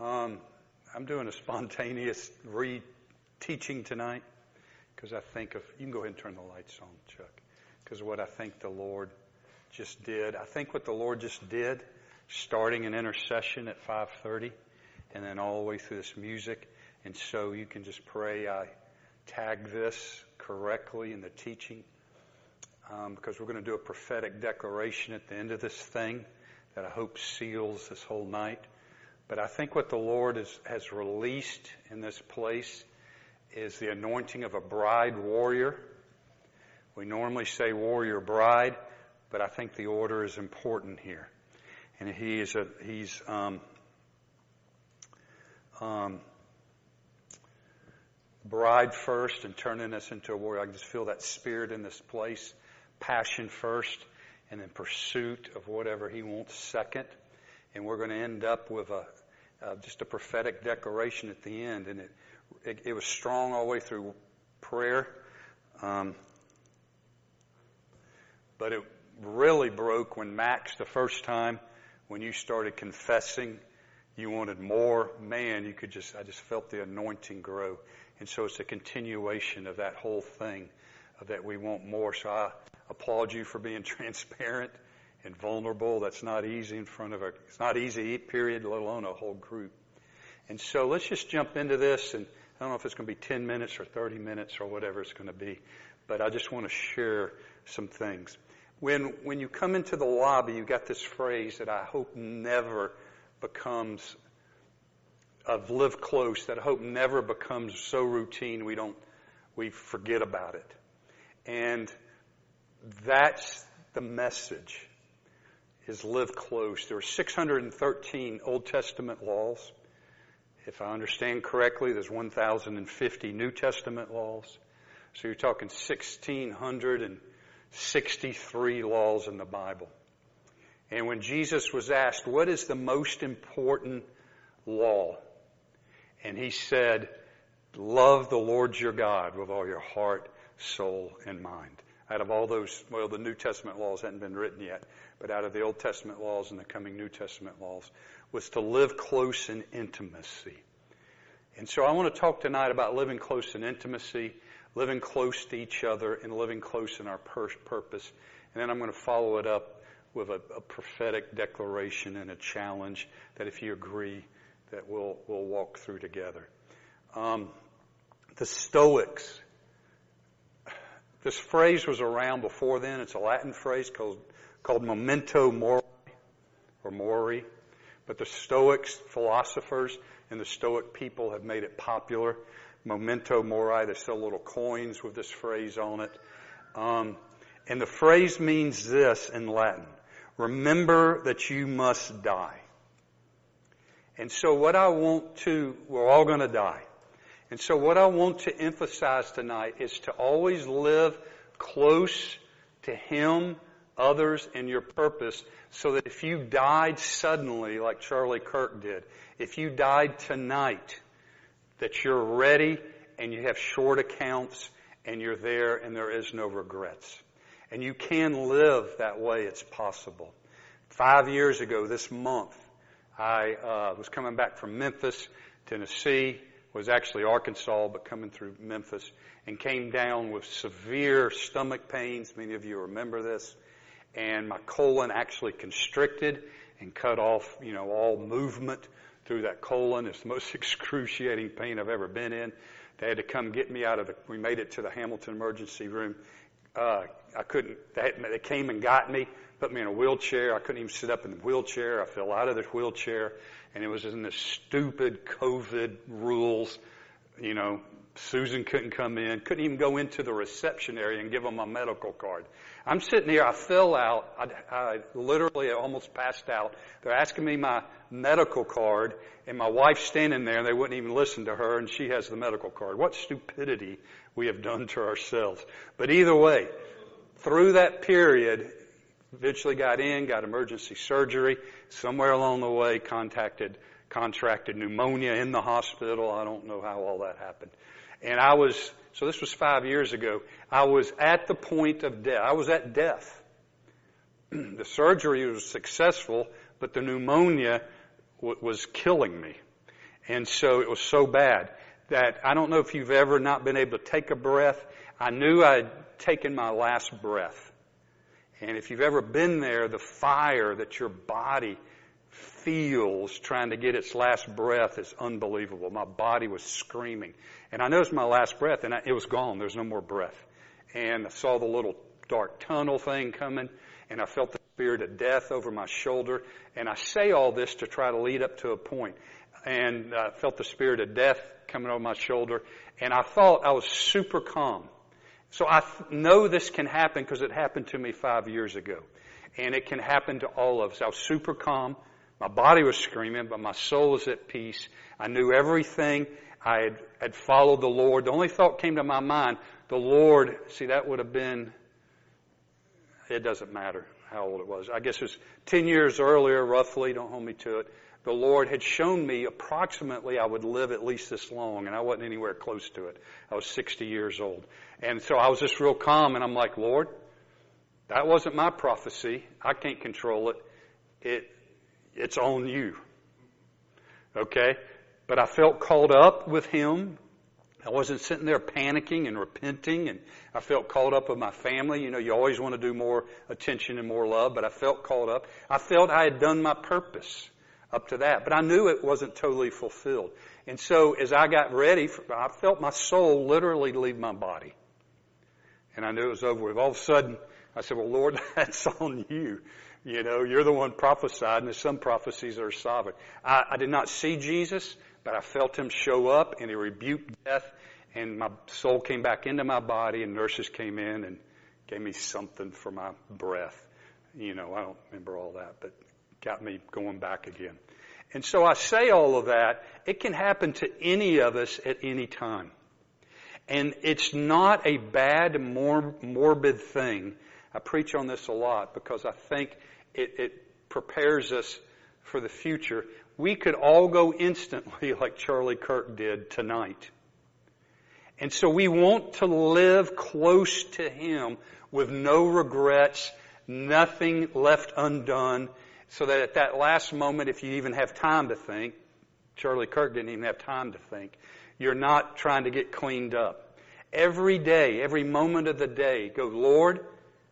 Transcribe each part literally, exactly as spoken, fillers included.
Um, I'm doing a spontaneous re-teaching tonight because I think of, you can go ahead and turn the lights on, Chuck, because of what I think the Lord just did. I think what the Lord just did, starting an intercession at five thirty and then all the way through this music. And so you can just pray I tag this correctly in the teaching um, because we're going to do a prophetic declaration at the end of this thing that I hope seals this whole night. But I think what the Lord is, has released in this place is the anointing of a bride warrior. We normally say warrior bride, but I think the order is important here. And he is a, he's, um, um, bride first and turning us into a warrior. I can just feel that spirit in this place. Passion first and then pursuit of whatever he wants second. And we're going to end up with a uh, just a prophetic declaration at the end. And it, it, it was strong all the way through prayer. Um, but it really broke when Max, the first time, when you started confessing you wanted more, man, you could just, I just felt the anointing grow. And so it's a continuation of that whole thing, of that we want more. So I applaud you for being transparent and vulnerable. That's not easy in front of a, it's not easy, period, let alone a whole group. And so let's just jump into this. And I don't know if it's going to be ten minutes or thirty minutes or whatever it's going to be, but I just want to share some things. When, when you come into the lobby, you got this phrase that I hope never becomes, of live close, that I hope never becomes so routine we don't, we forget about it. And that's the message, is live close. There are six hundred thirteen Old Testament laws. If I understand correctly, there's one thousand fifty New Testament laws. So you're talking one thousand six hundred sixty-three laws in the Bible. And when Jesus was asked, what is the most important law? And he said, love the Lord your God with all your heart, soul, and mind. Out of all those, well, the New Testament laws hadn't been written yet, but out of the Old Testament laws and the coming New Testament laws, was to live close in intimacy. And so I want to talk tonight about living close in intimacy, living close to each other, and living close in our pur- purpose. And then I'm going to follow it up with a, a prophetic declaration and a challenge that, if you agree, that we'll we'll walk through together. Um, the Stoics. This phrase was around before then. It's a Latin phrase called called memento mori, or mori. But the Stoics, philosophers, and the Stoic people have made it popular. Memento mori. They sell little coins with this phrase on it. Um, and the phrase means this in Latin: remember that you must die. And so what I want to, we're all going to die. And so what I want to emphasize tonight is to always live close to Him, others, and your purpose, so that if you died suddenly, like Charlie Kirk did, if you died tonight, that you're ready and you have short accounts and you're there and there is no regrets. And you can live that way. It's possible. Five years ago this month, I uh, was coming back from Memphis, Tennessee, was actually Arkansas, but coming through Memphis, and came down with severe stomach pains. Many of you remember this. And my colon actually constricted and cut off, you know, all movement through that colon. It's the most excruciating pain I've ever been in. They had to come get me out of the, we made it to the Hamilton emergency room. Uh, I couldn't, they, they came and got me, put me in a wheelchair. I couldn't even sit up in the wheelchair. I fell out of the wheelchair, and it was in the stupid COVID rules. You know, Susan couldn't come in, couldn't even go into the reception area and give them my medical card. I'm sitting here, I fell out, I, I literally almost passed out. They're asking me my medical card, and my wife's standing there, and they wouldn't even listen to her, and she has the medical card. What stupidity we have done to ourselves. But either way, through that period, eventually got in, got emergency surgery. Somewhere along the way, contacted, contracted pneumonia in the hospital. I don't know how all that happened. And I was, so this was five years ago, I was at the point of death. I was at death. The surgery was successful, but the pneumonia w- was killing me. And so it was so bad that I don't know if you've ever not been able to take a breath. I knew I'd taken my last breath. And if you've ever been there, the fire that your body feels trying to get its last breath is unbelievable. My body was screaming. And I noticed my last breath, and I, it was gone. There was no more breath. And I saw the little dark tunnel thing coming, and I felt the spirit of death over my shoulder. And I say all this to try to lead up to a point. And I felt the spirit of death coming over my shoulder, and I thought I was super calm. So I th- know this can happen because it happened to me five years ago. And it can happen to all of us. I was super calm. My body was screaming, but my soul was at peace. I knew everything. I had, had followed the Lord. The only thought came to my mind, the Lord, see, that would have been, it doesn't matter how old it was. I guess it was ten years earlier, roughly. Don't hold me to it. The Lord had shown me approximately I would live at least this long, and I wasn't anywhere close to it. I was sixty years old. And so I was just real calm, and I'm like, Lord, that wasn't my prophecy. I can't control it. It, it's on you. Okay? But I felt caught up with Him. I wasn't sitting there panicking and repenting, and I felt caught up with my family. You know, you always want to do more attention and more love, but I felt caught up. I felt I had done my purpose up to that, but I knew it wasn't totally fulfilled. And so as I got ready, for, I felt my soul literally leave my body. And I knew it was over with. All of a sudden, I said, well, Lord, that's on you. You know, you're the one prophesied, and there's some prophecies that are sovereign. I, I did not see Jesus, but I felt Him show up, and He rebuked death, and my soul came back into my body, and nurses came in and gave me something for my breath. You know, I don't remember all that, but got me going back again. And so I say all of that. It can happen to any of us at any time. And it's not a bad, mor- morbid thing. I preach on this a lot because I think it, it prepares us for the future. We could all go instantly like Charlie Kirk did tonight. And so we want to live close to Him with no regrets, nothing left undone, so that at that last moment, if you even have time to think, Charlie Kirk didn't even have time to think, you're not trying to get cleaned up. Every day, every moment of the day, go, Lord,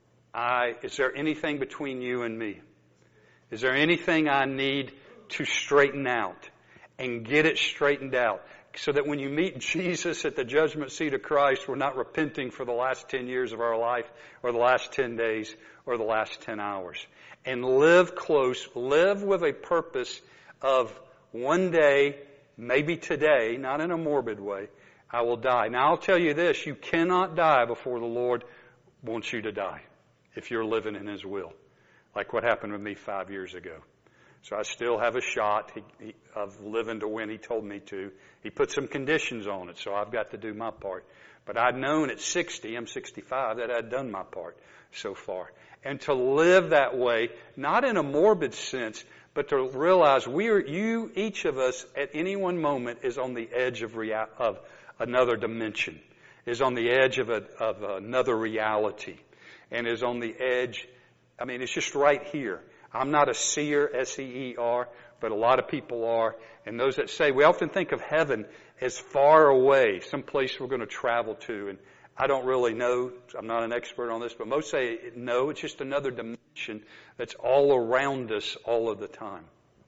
I, is there anything between you and me? Is there anything I need to straighten out and get it straightened out? So that when you meet Jesus at the judgment seat of Christ, we're not repenting for the last ten years of our life or the last ten days or the last ten hours. And live close, live with a purpose of one day, maybe today, not in a morbid way, I will die. Now I'll tell you this, you cannot die before the Lord wants you to die if you're living in His will, like what happened with me five years ago. So I still have a shot he, he, of living to when He told me to. He put some conditions on it, so I've got to do my part. But I'd known at sixty, I'm sixty-five, that I'd done my part so far. And to live that way, not in a morbid sense, but to realize we are, you, each of us, at any one moment is on the edge of, rea- of another dimension, is on the edge of, a, of another reality, and is on the edge, I mean, it's just right here. I'm not a seer, S E E R, but a lot of people are. And those that say, we often think of heaven as far away, some place we're going to travel to. And I don't really know. I'm not an expert on this, but most say, no, it's just another dimension that's all around us all of the time.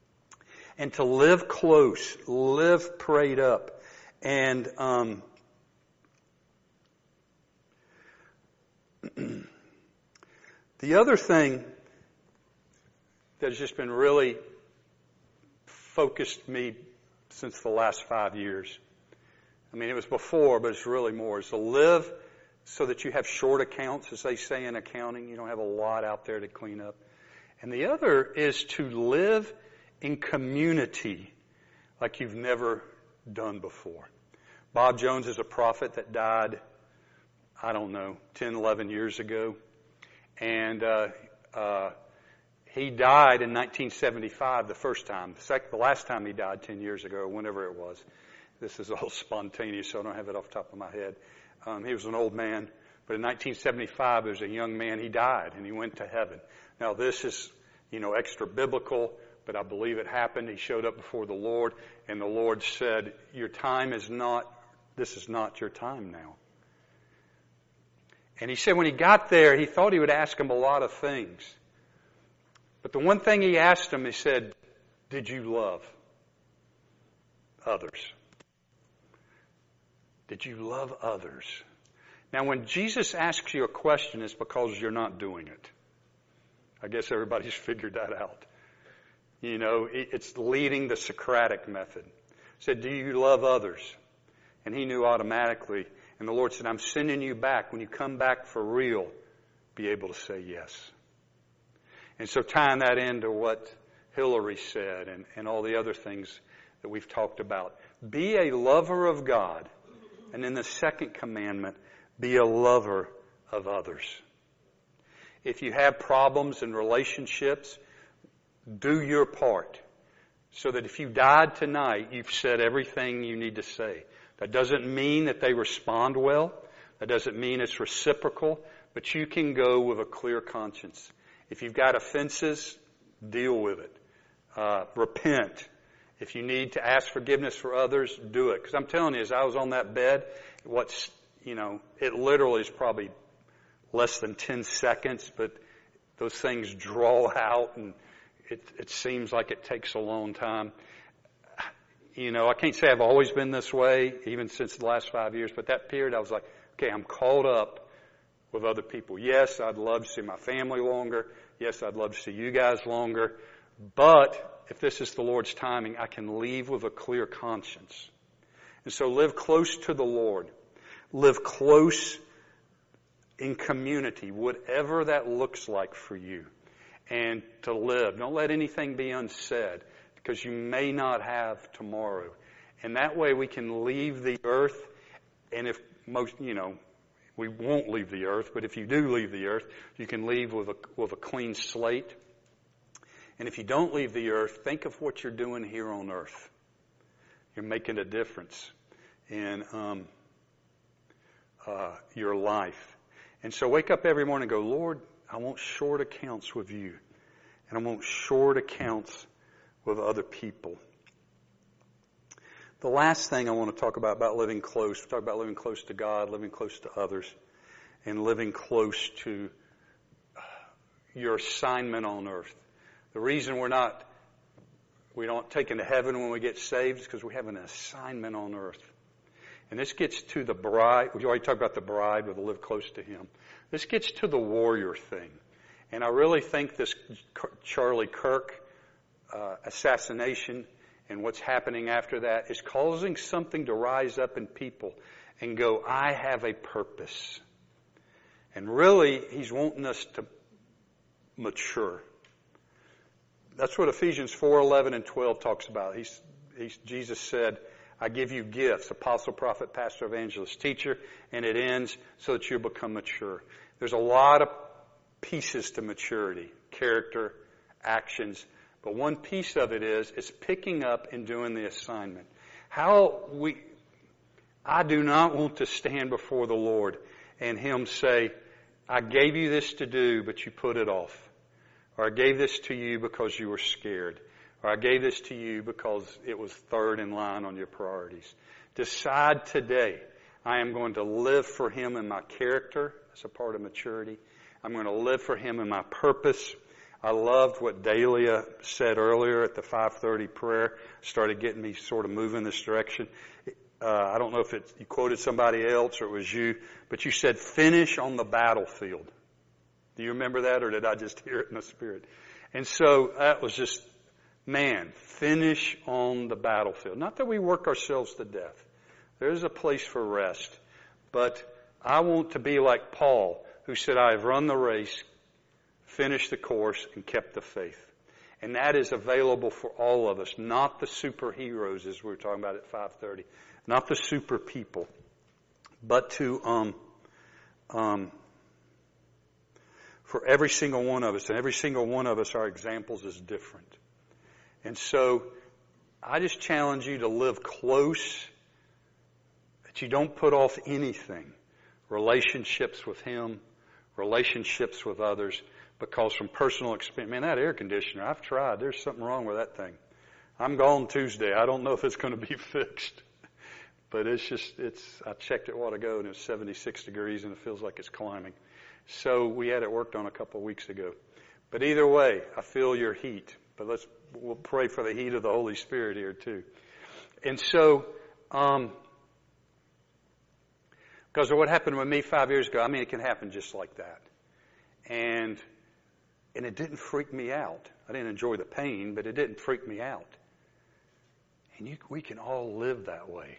And to live close, live prayed up. And um, the other thing that has just been really focused me since the last five years. I mean, it was before, but it's really more, is to live so that you have short accounts, as they say in accounting. You don't have a lot out there to clean up. And the other is to live in community like you've never done before. Bob Jones is a prophet that died, I don't know, ten, eleven years ago. And uh, uh, he died in nineteen seventy-five the first time. The, second, the last time he died ten years ago, or whenever it was. This is all spontaneous, so I don't have it off the top of my head. Um, he was an old man, but in nineteen seventy-five, there was a young man. He died, and he went to heaven. Now, this is, you know, extra biblical. but I believe it happened. He showed up before the Lord, and the Lord said, your time is not, this is not your time now. And he said when he got there, he thought he would ask him a lot of things. But the one thing he asked him, he said, did you love others? Did you love others? Now, when Jesus asks you a question, it's because you're not doing it. I guess everybody's figured that out. You know, it's leading the Socratic method. He said, do you love others? And he knew automatically. And the Lord said, I'm sending you back. When you come back for real, be able to say yes. And so tying that into what Hillary said and, and all the other things that we've talked about. Be a lover of God. And in the second commandment, be a lover of others. If you have problems in relationships, do your part. So that if you died tonight, you've said everything you need to say. That doesn't mean that they respond well. That doesn't mean it's reciprocal. But you can go with a clear conscience. If you've got offenses, deal with it. Uh, repent. If you need to ask forgiveness for others, do it. Because I'm telling you, as I was on that bed, what's, you know, it literally is probably less than ten seconds, but those things draw out and it, it seems like it takes a long time. You know, I can't say I've always been this way, even since the last five years, but that period I was like, okay, I'm caught up with other people. Yes, I'd love to see my family longer. Yes, I'd love to see you guys longer. But if this is the Lord's timing, I can leave with a clear conscience. And so live close to the Lord. Live close in community, whatever that looks like for you. And to live. Don't let anything be unsaid, because you may not have tomorrow. And that way we can leave the earth, and if most, you know, we won't leave the earth, but if you do leave the earth, you can leave with a, with a clean slate. And if you don't leave the earth, think of what you're doing here on earth. You're making a difference in um, uh, your life. And so wake up every morning and go, Lord, I want short accounts with you. And I want short accounts with other people. The last thing I want to talk about, about living close, we talk about living close to God, living close to others, and living close to your assignment on earth. The reason we're not, we don't take into heaven when we get saved is because we have an assignment on earth. And this gets to the bride. We already talked about the bride with the live close to Him. This gets to the warrior thing. And I really think this Charlie Kirk uh, assassination and what's happening after that is causing something to rise up in people and go, I have a purpose. And really, he's wanting us to mature. That's what Ephesians four, eleven, and twelve talks about. He's, he's, Jesus said, I give you gifts, apostle, prophet, pastor, evangelist, teacher, and it ends so that you'll become mature. There's a lot of pieces to maturity, character, actions, but one piece of it is, it's picking up and doing the assignment. How we, I do not want to stand before the Lord and Him say, I gave you this to do, but you put it off. Or I gave this to you because you were scared. Or I gave this to you because it was third in line on your priorities. Decide today, I am going to live for Him in my character as a part of maturity. I'm going to live for Him in my purpose. I loved what Dahlia said earlier at the five thirty prayer. Started getting me sort of moving this direction. Uh, I don't know if it, you quoted somebody else or it was you, but you said, finish on the battlefield. Do you remember that, or did I just hear it in the Spirit? And so that was just, man, finish on the battlefield. Not that we work ourselves to death. There's a place for rest. But I want to be like Paul, who said, I have run the race, finished the course, and kept the faith. And that is available for all of us, not the superheroes, as we were talking about at five thirty. Not the super people, but to, um, um, for every single one of us, and every single one of us, our examples is different. And so, I just challenge you to live close, that you don't put off anything. Relationships with Him, relationships with others, Because from personal experience, man, that air conditioner, I've tried. There's something wrong with that thing. I'm gone Tuesday. I don't know if it's going to be fixed. But it's just, it's, I checked it a while ago and it was seventy-six degrees and it feels like it's climbing. So we had it worked on a couple of weeks ago. But either way, I feel your heat. But let's, we'll pray for the heat of the Holy Spirit here too. And so, um, because of what happened with me five years ago, I mean, it can happen just like that. And, and it didn't freak me out. I didn't enjoy the pain, but it didn't freak me out. And you, we can all live that way.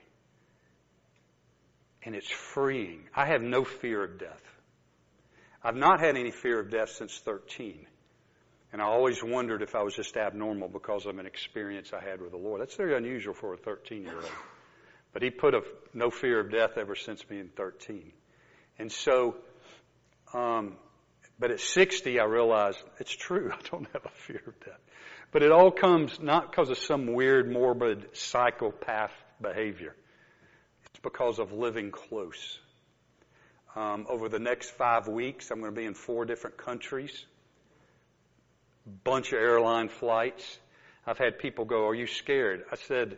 And it's freeing. I have no fear of death. I've not had any fear of death since thirteen. And I always wondered if I was just abnormal because of an experience I had with the Lord. That's very unusual for a thirteen-year-old. But he put a no fear of death ever since being thirteen. And so, um, but at sixty, I realized it's true. I don't have a fear of death. But it all comes not because of some weird, morbid, psychopath behavior. It's because of living close. Um, over the next five weeks, I'm going to be in four different countries. Bunch of airline flights. I've had people go, "Are you scared?" I said,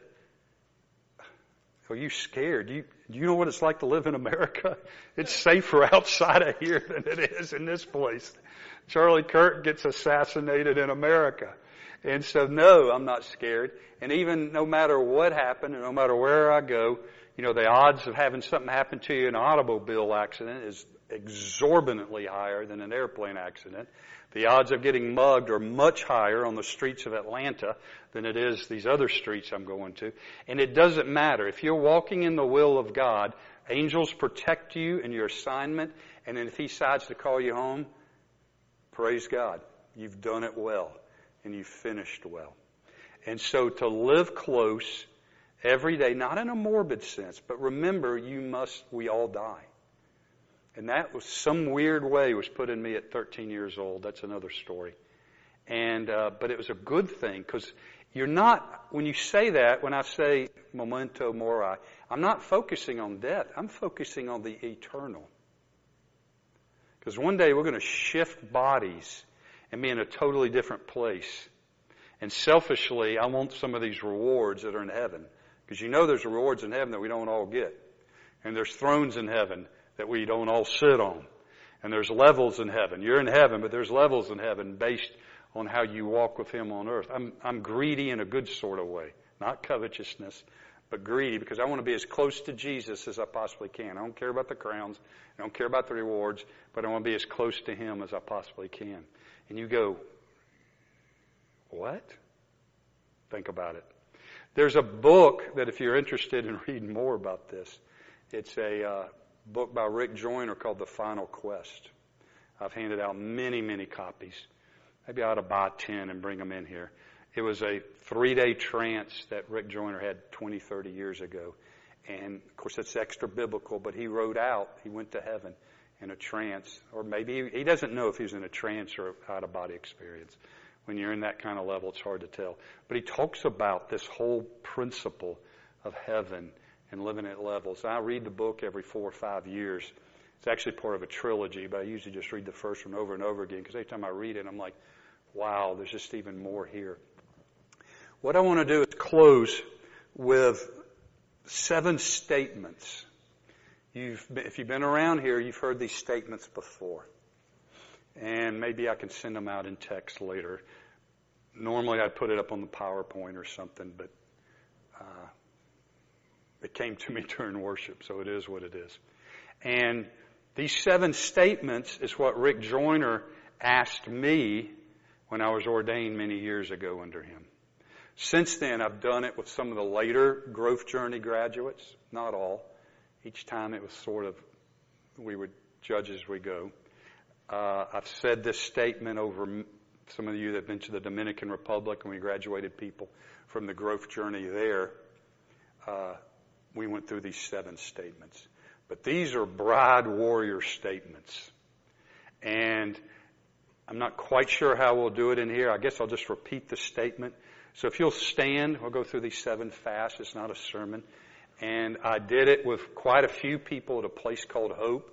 "Are you scared? Do you, do you know what it's like to live in America? It's safer outside of here than it is in this place. Charlie Kirk gets assassinated in America." And so, no, I'm not scared. And even no matter what happened, and no matter where I go, you know, the odds of having something happen to you in an automobile accident is exorbitantly higher than an airplane accident. The odds of getting mugged are much higher on the streets of Atlanta than it is these other streets I'm going to. And it doesn't matter. If you're walking in the will of God, angels protect you in your assignment. And then if He decides to call you home, praise God. You've done it well. And you've finished well. And so to live close every day, not in a morbid sense, but remember, you must, we all die. And that was some weird way was put in me at thirteen years old. That's another story. And, uh, but it was a good thing because you're not, when you say that, when I say memento mori, I'm not focusing on death. I'm focusing on the eternal. Because one day we're going to shift bodies and be in a totally different place. And selfishly, I want some of these rewards that are in heaven. Because you know there's rewards in heaven that we don't all get. And there's thrones in heaven that we don't all sit on. And there's levels in heaven. You're in heaven, but there's levels in heaven based on how you walk with Him on earth. I'm, I'm greedy in a good sort of way. Not covetousness, but greedy because I want to be as close to Jesus as I possibly can. I don't care about the crowns. I don't care about the rewards, but I want to be as close to Him as I possibly can. And you go, what? Think about it. There's a book that if you're interested in reading more about this, it's a uh, book by Rick Joyner called The Final Quest. I've handed out many, many copies. Maybe I ought to buy ten and bring them in here. It was a three-day trance that Rick Joyner had twenty, thirty years ago. And, of course, it's extra biblical, but he wrote out, he went to heaven in a trance. Or maybe he, he doesn't know if he was in a trance or out-of-body experience. When you're in that kind of level, it's hard to tell. But he talks about this whole principle of heaven and living at levels. I read the book every four or five years. It's actually part of a trilogy, but I usually just read the first one over and over again because every time I read it, I'm like, wow, there's just even more here. What I want to do is close with seven statements. You've, if you've been around here, you've heard these statements before. And maybe I can send them out in text later. Normally I'd put it up on the PowerPoint or something, but uh, it came to me during worship, so it is what it is. And these seven statements is what Rick Joyner asked me when I was ordained many years ago under him. Since then, I've done it with some of the later Growth Journey graduates, not all. Each time it was sort of, we would judge as we go. Uh, I've said this statement over some of you that have been to the Dominican Republic and we graduated people from the Growth Journey there. Uh, we went through these seven statements. But these are bride warrior statements. And I'm not quite sure how we'll do it in here. I guess I'll just repeat the statement. So if you'll stand, we'll go through these seven fast. It's not a sermon. And I did it with quite a few people at a place called Hope.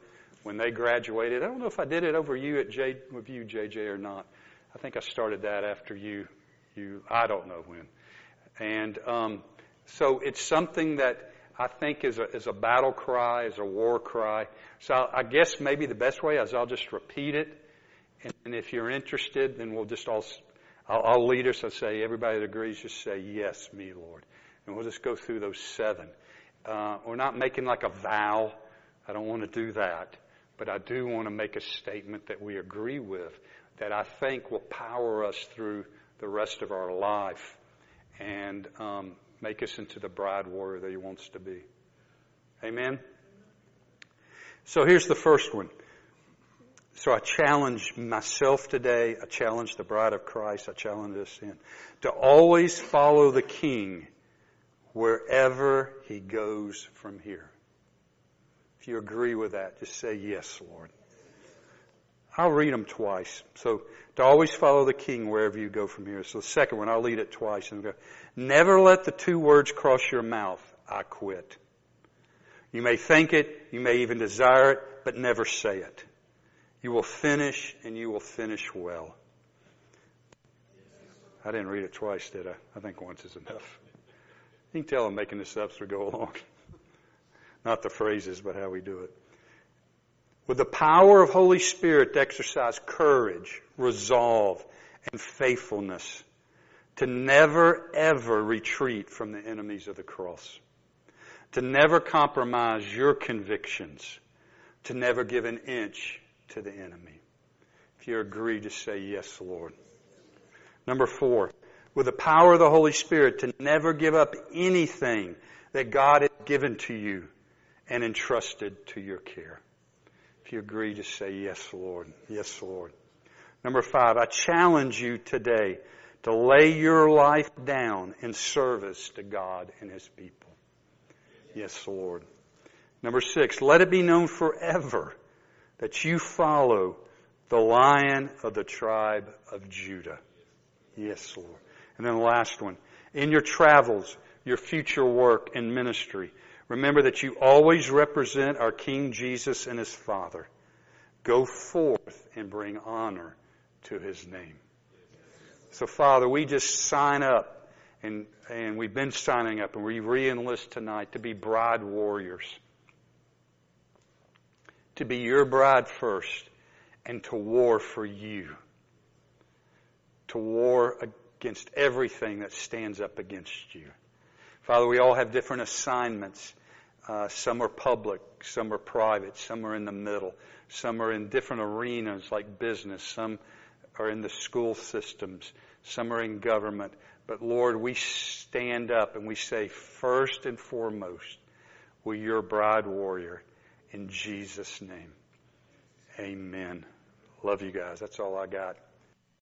when they graduated. I don't know if I did it over you at J, with you, J J, or not. I think I started that after you. You, I don't know when. And um, so it's something that I think is a, is a battle cry, is a war cry. So I, I guess maybe the best way is I'll just repeat it. And, and if you're interested, then we'll just all, I'll, I'll lead us. I'll say, everybody that agrees, just say, yes, me, Lord. And we'll just go through those seven. Uh, we're not making like a vow. I don't want to do that. But I do want to make a statement that we agree with, that I think will power us through the rest of our life and um, make us into the bride warrior that He wants to be. Amen? So here's the first one. So I challenge myself today. I challenge the bride of Christ. I challenge us in to always follow the King wherever He goes from here. If you agree with that, just say, yes, Lord. I'll read them twice. So to always follow the King wherever you go from here. So the second one, I'll read it twice. And go, never let the two words cross your mouth, I quit. You may think it, you may even desire it, but never say it. You will finish, and you will finish well. I didn't read it twice, did I? I think once is enough. You can tell I'm making this up as we go along. Not the phrases, but how we do it. With the power of Holy Spirit to exercise courage, resolve, and faithfulness to never, ever retreat from the enemies of the cross. To never compromise your convictions. To never give an inch to the enemy. If you agree, just say, yes, Lord. Number four, with the power of the Holy Spirit to never give up anything that God has given to you and entrusted to your care. If you agree, just say, yes, Lord. Yes, Lord. Number five, I challenge you today to lay your life down in service to God and His people. Yes, Lord. Number six, let it be known forever that you follow the Lion of the tribe of Judah. Yes, Lord. And then the last one, in your travels, your future work and ministry, remember that you always represent our King Jesus and His Father. Go forth and bring honor to His name. So, Father, we just sign up, and, and we've been signing up, and we re-enlist tonight to be bride warriors. To be your bride first, and to war for you. To war against everything that stands up against you. Father, we all have different assignments. Uh, some are public, some are private, some are in the middle. Some are in different arenas like business. Some are in the school systems. Some are in government. But Lord, we stand up and we say, first and foremost, we're your bride warrior. In Jesus' name, amen. Love you guys. That's all I got.